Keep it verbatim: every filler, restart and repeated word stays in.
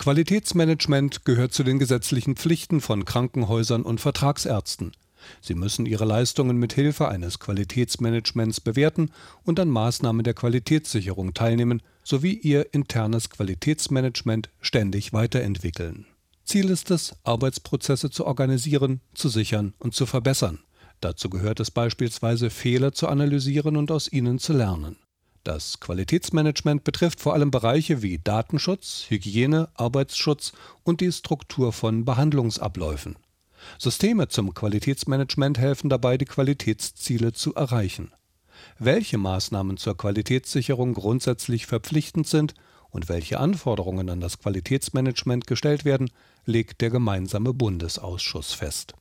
Qualitätsmanagement gehört zu den gesetzlichen Pflichten von Krankenhäusern und Vertragsärzten. Sie müssen ihre Leistungen mit Hilfe eines Qualitätsmanagements bewerten und an Maßnahmen der Qualitätssicherung teilnehmen, sowie ihr internes Qualitätsmanagement ständig weiterentwickeln. Ziel ist es, Arbeitsprozesse zu organisieren, zu sichern und zu verbessern. Dazu gehört es beispielsweise, Fehler zu analysieren und aus ihnen zu lernen. Das Qualitätsmanagement betrifft vor allem Bereiche wie Datenschutz, Hygiene, Arbeitsschutz und die Struktur von Behandlungsabläufen. Systeme zum Qualitätsmanagement helfen dabei, die Qualitätsziele zu erreichen. Welche Maßnahmen zur Qualitätssicherung grundsätzlich verpflichtend sind und welche Anforderungen an das Qualitätsmanagement gestellt werden, legt der gemeinsame Bundesausschuss fest.